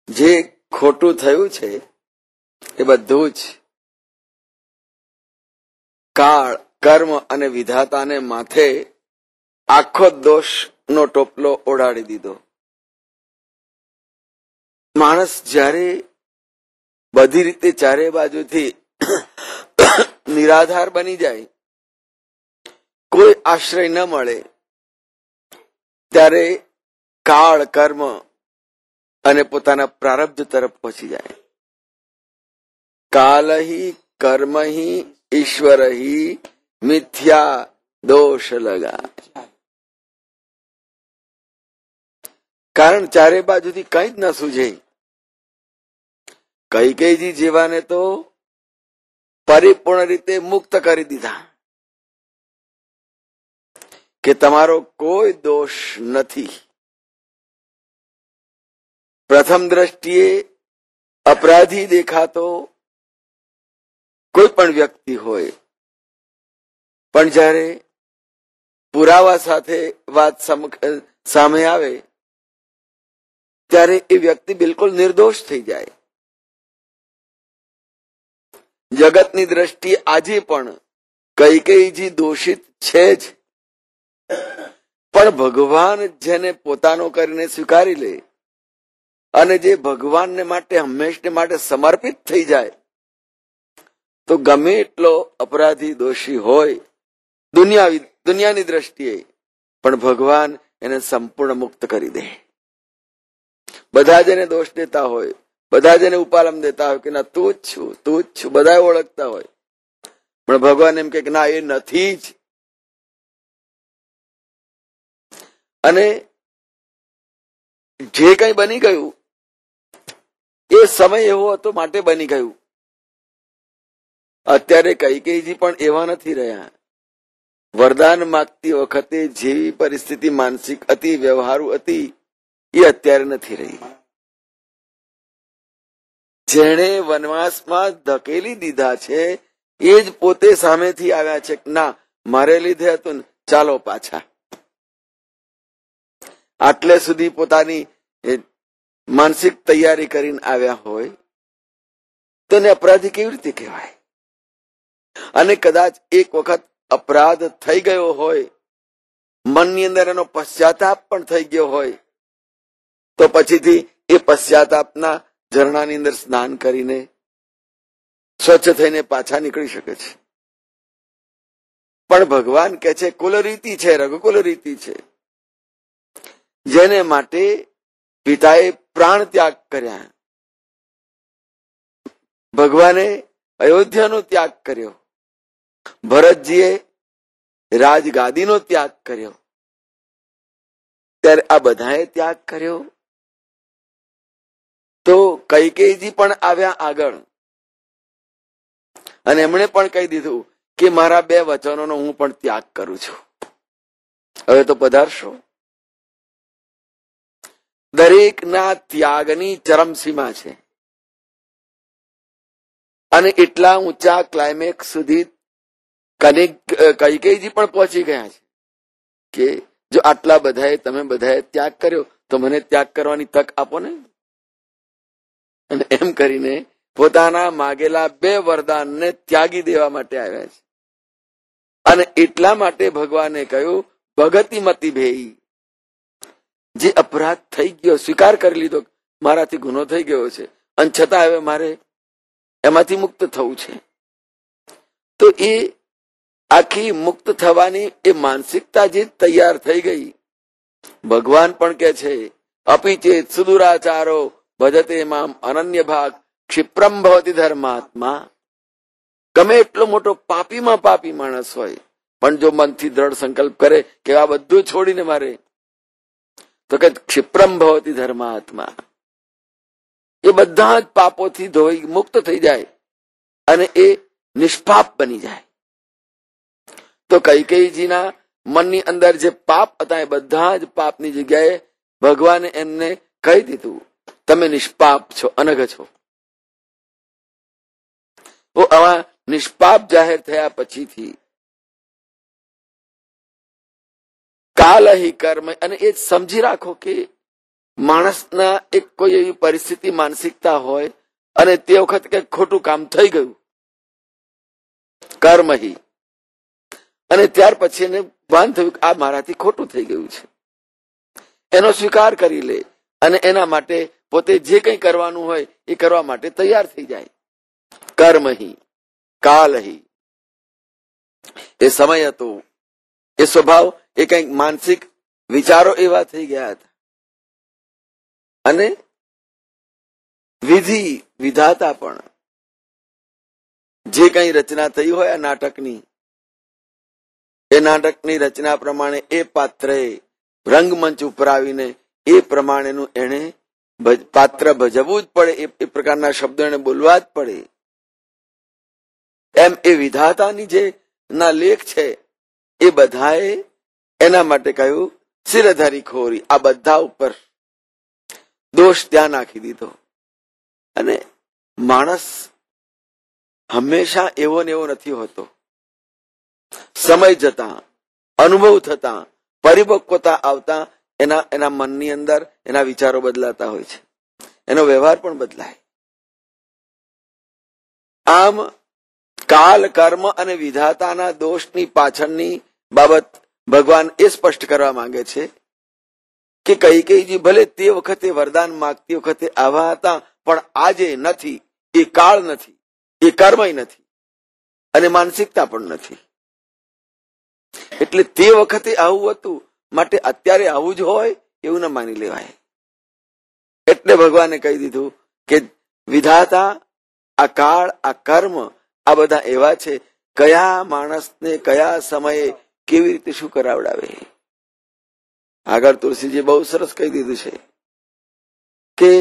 જે ખોટું થયું છે એ બધું જ કાળ, કર્મ અને વિધાતાને માથે આખો દોષનો ટોપલો ઓઢાડી દીધો. માણસ જ્યારે બધી રીતે ચારે બાજુથી નિરાધાર બની જાય, કોઈ આશ્રય ન મળે, ત્યારે કાળ, કર્મ અને પોતાના પ્રારબ્ધ તરફ પહોંચી જાય. કાલહિ કર્મહિ ઈશ્વરહિ મિથ્યા દોષ લગા. કારણ ચારે બાજુથી કંઈ જ ન સૂઝે. કૈકેયીજી જેવાને તો પરિપૂર્ણ રીતે મુક્ત કરી દીધા કે તમારો કોઈ દોષ નથી. પ્રથમ દ્રષ્ટિએ અપરાધી દેખાતો કોઈ પણ વ્યક્તિ હોય, પણ જ્યારે પુરાવા સાથે વાત સામે આવે ત્યારે એ વ્યક્તિ બિલકુલ નિર્દોષ થઈ જાય. જગતની દ્રષ્ટિએ આજે પણ કૈકેયીજી દોષિત છે જ, પણ ભગવાન જેને પોતાનો કરીને સ્વીકારી લે અને જે ભગવાનને માટે હંમેશને માટે સમર્પિત થઈ જાય, તો ગમે એટલો અપરાધી દોષી હોય દુનિયાની દ્રષ્ટિએ, પણ ભગવાન એને સંપૂર્ણ મુક્ત કરી દે. બધા જ એને દોષ દેતા હોય, બધા જ એને ઉપાલમ દેતા હોય કે ના તું જ છું, તું જ છું, બધા ઓળખતા હોય, પણ ભગવાન એમ કે ના એ નથી જ. અને જે કઈ બની ગયું એ સમય એવો હતો માટે બની ગયું. અત્યારે કૈકેયીજી પણ એવા નથી રહ્યા. વરદાન માંગતી વખતે જેવી પરિસ્થિતિ માનસિક હતી, વ્યવહારુ હતી, એ અત્યારે નથી રહી. જેણે વનવાસમાં ધકેલી દીધા છે એ જ પોતે સામેથી આવ્યા છે, ના મારે લીધે હતું ને, ચાલો પાછા. આટલે સુધી પોતાની માનસિક તૈયારી કરીને આવ્યા હોય તો એને અપરાધી કેવી રીતે કહેવાય? અને કદાચ એક વખત અપરાધ થઈ ગયો હોય, મનની અંદર એનો પશ્ચાતાપ પણ થઈ ગયો હોય, તો પછીથી એ પશ્ચાતાપના ઝરણાની અંદર સ્નાન કરીને સ્વચ્છ થઈને પાછા નીકળી શકે છે. પણ ભગવાન કહે છે કુલ રીતિ છે, રઘુકુલ રીતિ છે, જેને માટે પિતાએ પ્રાણ ત્યાગ કર્યા. ભગવાને અયોધ્યાનો ત્યાગ કર્યો, ભરતજીએ રાજગાદીનો ત્યાગ કર્યો, ત્યારે આ બધાએ ત્યાગ કર્યો. તો કૈકેયીજી પણ આવ્યા આગળ અને એમણે પણ કહી દીધું કે મારા 2 વચનોનો હું પણ ત્યાગ કરું છું, હવે તો પધારશો. દરેકના ત્યાગની ચરમસીમા છે અને એટલા ઊંચા ક્લાઇમેક્સ સુધી કૈકેયીજી પણ પહોંચી ગયા છે કે જો આટલા બધાએ તમે બધાએ ત્યાગ કર્યો તો મને ત્યાગ કરવાની તક આપો ને. અને એમ કરીને પોતાના માગેલા 2 વરદાનને ત્યાગી દેવા માટે આવ્યા છે. અને એટલા માટે ભગવાને કહ્યું ભગતિમતી ભેઈ, જે અપરાધ થઈ ગયો સ્વીકાર કરી લીધો, મારાથી ગુનો થઈ ગયો છે અને છતાં હવે મારે એમાંથી મુક્ત થવું છે, તો એ આખી મુક્ત થવાની એ માનસિકતા જે તૈયાર થઈ ગઈ, ભગવાન પણ કે છે અપિચેત સુદુરાચારો ભજતે મામ અનન્ય ભાગ ક્ષિપ્રમ ભવતિ ધર્માત્મા. ગમે એટલો મોટો પાપીમાં પાપી માણસ હોય, પણ જો મનથી દ્રઢ સંકલ્પ કરે કે આ બધું છોડીને મારે, તો કે ક્ષિપ્રમ ભવતિ ધર્માત્મા, એ બધા જ પાપોથી ધોઈ મુક્ત થઈ જાય અને એ નિષ્પાપ બની જાય. તો કૈકેયીજીના મનની અંદર જે પાપ હતા એ બધા જ પાપની જગ્યાએ ભગવાને એમને કહી દીધું તમે નિષ્પાપ છો, અનઘ છો. તો આવા નિષ્પાપ જાહેર થયા પછીથી કાલ હિ કર્મ, અને એ સમજી રાખો કે માણસના એક કોઈ એવી પરિસ્થિતિ માનસિકતા હોય અને તે વખત કંઈક ખોટું કામ થઈ ગયું, કર્મહી, અને ત્યાર પછી એને ભાન થયું કે આ મારાથી ખોટું થઈ ગયું છે, એનો સ્વીકાર કરી લે અને એના માટે પોતે જે કંઈ કરવાનું હોય એ કરવા માટે તૈયાર થઈ જાય. કર્મહી કાલહી, એ સમય હતો, એ સ્વભાવ, એ કંઈક માનસિક વિચારો એવા થઈ ગયા હતા. અને વિધિ વિધાતા પણ જે કંઈ રચના થઈ હોય આ નાટકની, એ નાટકની રચના પ્રમાણે એ પાત્રએ રંગમંચ ઉપર આવીને એ પ્રમાણેનું એને પાત્ર ભજવવું જ પડે, એ પ્રકારના શબ્દો એને બોલવા જ પડે. એમ એ વિધાતાની જે ના લેખ છે એ બધાએ એના માટે કહ્યું શિરધારી ખોરી, આ બધા ઉપર દોષ ત્યાં નાખી દીધો. અને માણસ હંમેશા એવો ને એવો નથી હોતો. સમય જતા, અનુભવ થતા, પરિપક્વતા આવતા એના મનની અંદર એના વિચારો બદલાતા હોય છે, એનો વ્યવહાર પણ બદલાય. આમ કાલ, કર્મ અને વિધાતાના દોષની પાછળની બાબત ભગવાન એ સ્પષ્ટ કરવા માંગે છે કે કૈકેયીજી ભલે તે વખતે વરદાન માંગતી વખતે આવા હતા, પણ આજે નથી, એ કાળ નથી, એ કર્મય નથી અને માનસિકતા પણ નથી. એટલે તે વખતે આવું હતું માટે અત્યારે આવું જ હોય એવું ન માની લેવાય. એટલે ભગવાને કહી દીધું કે વિધાતા, આ કાળ, આ કર્મ, આ બધા એવા છે, કયા માણસને કયા સમયે કેવી રીતે શું કરાવડાવે. આગળ તુલસીજી બહુ સરસ કહી દીધું છે કે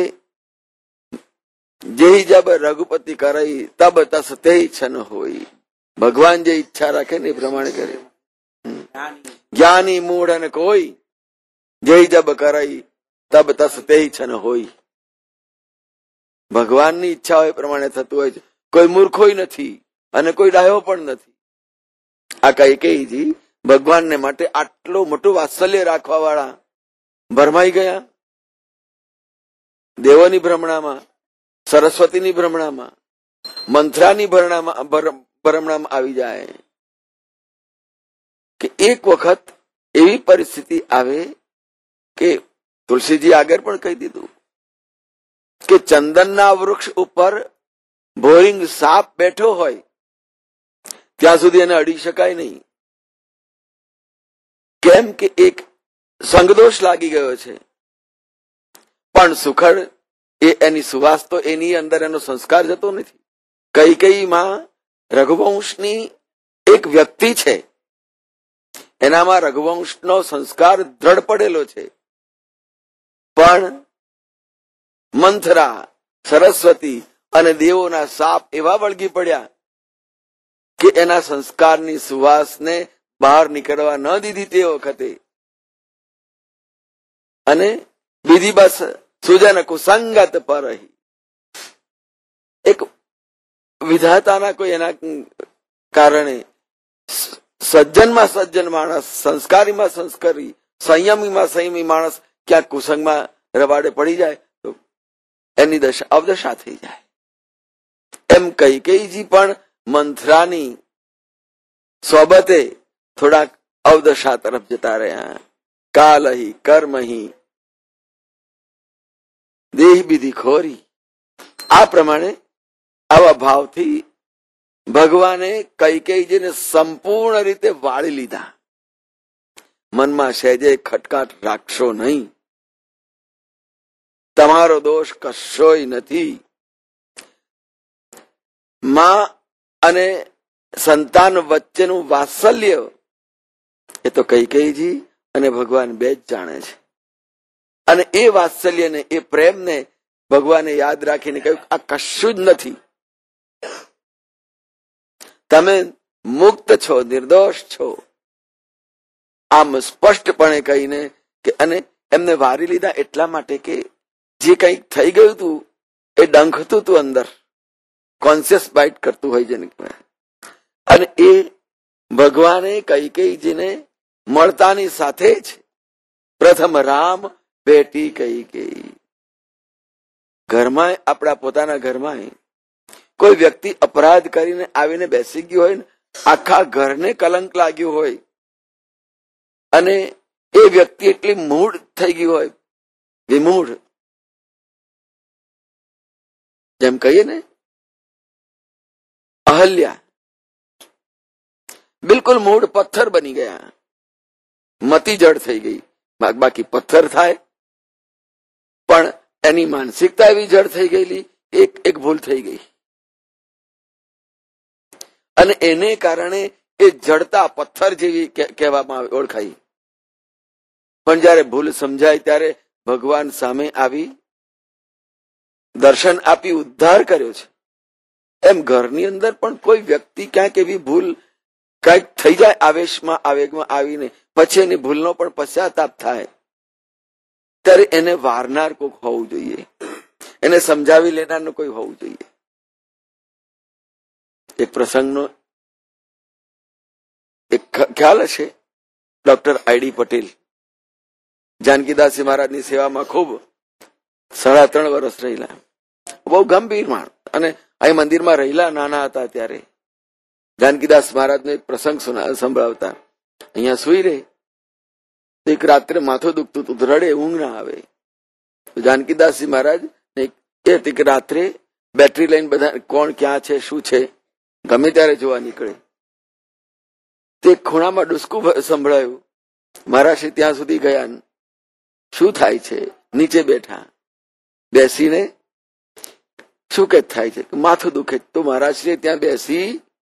જે જબ રઘુપતિ કરાઈ તબ તસ તે છન હોય. ભગવાન જે ઈચ્છા રાખે ને એ પ્રમાણે કરે. જ્ઞાની મૂઢ અને કોઈ જે જબ કરાઈ તબ તસ તે છન હોય. ભગવાનની ઈચ્છા હોય પ્રમાણે થતું હોય છે. કોઈ મૂર્ખોય નથી અને કોઈ ડાયો પણ નથી. આ કૈકેયીજી ભગવાનને માટે આટલું મોટું વાત્સલ્ય રાખવા વાળા ભરમાઈ ગયા. દેવોની ભ્રમણામાં, સરસ્વતીની ભ્રમણામાં, મંથરાની ભ્રમણામાં આવી જાય કે એક વખત એવી પરિસ્થિતિ આવે કે તુલસીજી આગળ પણ કહી દીધું કે ચંદનના વૃક્ષ ઉપર ભોરિંગ સાપ બેઠો હોય ત્યાં સુધી એને અડી શકાય નહીં. કેમ કે એક સંગદોષ લાગી ગયો છે. પણ સુખડ એની સુવાસ તો એની અંદર એનો સંસ્કાર જતો નથી. કૈકેયીમાં રઘુવંશની એક વ્યક્તિ છે, એનામાં રઘુવંશનો સંસ્કાર દ્રઢ પડેલો છે. પણ મંથરા, સરસ્વતી અને દેવોના સાપ એવા વળગી પડ્યા કે એના સંસ્કારની સુવાસને બહાર નીકળવા ન દીધી તે વખતે. અને બીજી બસ સુજન કુસંગત પર એક વિધાતાના કોઈ એના કારણે સજ્જનમાં સજ્જન માણસ, સંસ્કારીમાં સંસ્કારી, સંયમીમાં સંયમી માણસ ક્યાંક કુસંગમાં રવાડે પડી જાય તો એની દશા અવદશા થઈ જાય. એમ કૈકેયીજી પણ મંથરાની સોબતે થોડાક અવદશા તરફ જતા રહ્યા. કાલહી કર્મહી દેહ બીધી ખોરી. આ પ્રમાણે આવા ભાવથી ભગવાને કૈકેયીજીને સંપૂર્ણ રીતે વાળી લીધા. મનમાં સહેજે ખટકાટ રાખશો નહીં, તમારો દોષ કશોય નથી. માં અને સંતાન વચ્ચેનું વાત્સલ્ય એ તો કૈકેયીજી અને ભગવાન બે જ જાણે છે. અને એ વાત્સલ્યને, એ પ્રેમને ભગવાને યાદ રાખીને કહ્યું આ કશું જ નથી, તમે મુક્ત છો, નિર્દોષ છો. આમ સ્પષ્ટપણે કહીને કે અને એમને વારી લીધા એટલા માટે કે જે કંઈક થઈ ગયું હતું એ ડંખતું હતું અંદર, કોન્શિયસ બાઇટ કરતું હોય જેને કહેવાય. અને એ ભગવાને કૈકેયીજીને મળતાની સાથે જ પ્રથમ રામ બેટી કઈ કઈ. ઘરમાં, આપણા પોતાના ઘરમાં કોઈ વ્યક્તિ અપરાધ કરીને આવીને બેસી ગયો હોય ને, આખા ઘરને કલંક લાગ્યું હોય, અને એ વ્યક્તિ એટલી મૂઢ થઈ ગઈ હોય, વિમૂઢ, જેમ કહીએ ને અહલ્યા, બિલકુલ મૂળ પથ્થર બની ગયા, મતી જડ થઈ ગઈ. બાકી પથ્થર થાય, પણ એની માનસિકતા એવી જડ થઈ ગયેલી, એક ભૂલ થઈ ગઈ, અને એને કારણે એ જડતા પથ્થર જેવી કહેવામાં આવે, ઓળખાઈ. પણ જયારે ભૂલ સમજાય ત્યારે ભગવાન સામે આવી દર્શન આપી ઉદ્ધાર કર્યો છે. એમ ઘરની અંદર પણ કોઈ વ્યક્તિ ક્યાંક એવી ભૂલ કઈક થઈ જાય, આવેશમાં આવેગમાં આવીને પછી એની ભૂલનો પણ પશ્ચાતાપ થાય, ત્યારે એને વારનાર કોઈક હોવું જોઈએ, એને સમજાવી લેનારનું કોઈ હોવું જોઈએ. એક પ્રસંગનો એક ખ્યાલ હશે. ડોક્ટર આઈડી પટેલ જાનકીદાસજી મહારાજની સેવામાં ખૂબ 3.5 વર્ષ રહેલા, બહુ ગંભીર માણસ, અને અહીં મંદિરમાં રહેલા નાના હતા ત્યારે જાનકીદાસ મહારાજનો એક પ્રસંગ સંભળાવતા. અહીંયા સુઈ રહે, એક રાત્રે માથું દુખતું હતું, રડે, ઊંઘ ના આવે. જાનકીદાસજી મહારાજ એક રાત્રે બેટરી લઈને બધા કોણ ક્યાં છે શું છે ગમે ત્યારે જોવા નીકળે. તે ખૂણામાં ડુસકું સંભળાયું. મહારાજ ત્યાં સુધી ગયા, શું થાય છે? નીચે બેઠા, બેસીને શું કે થાય છે? માથું દુખે. તો મહારાજશ્રી ત્યાં બેસી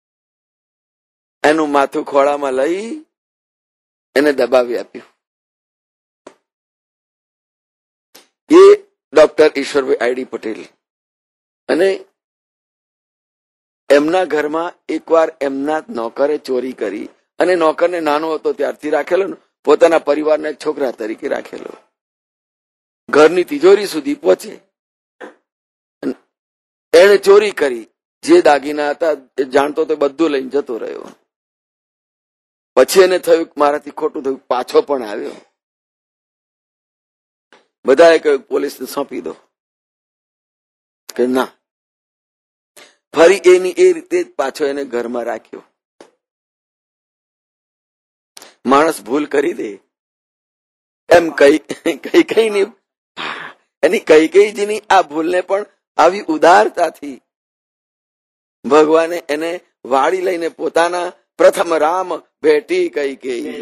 એનું માથું ખોળામાં લઈ એને દબાવી આપ્યું. એ ડોક્ટર ઈશ્વરભાઈ આઈડી પટેલ. અને એમના ઘરમાં એકવાર એમના નોકરે ચોરી કરી, અને નોકરને નાનો હતો ત્યારથી રાખેલો ને, પોતાના પરિવારના છોકરા તરીકે રાખેલો. ઘરની તિજોરી સુધી પહોંચે, એને ચોરી કરી, જે દાગીના હતા જાણતો તો બધું લઈને જતો રહ્યો. પછી એને થયું મારાથી ખોટું થયું, પાછો પણ આવ્યો. બધાએ કહ્યું પોલીસને સોંપી દો, કે ના. ફરી એની એ રીતે જ પાછો એને ઘરમાં રાખ્યો. માણસ ભૂલ કરી દે એમ કઈ એની કઈ આ ભૂલને પણ આવી ઉદારતાથી ભગવાને એને વાળી લઈને પોતાના પ્રથમ રામ ભેટી કઈ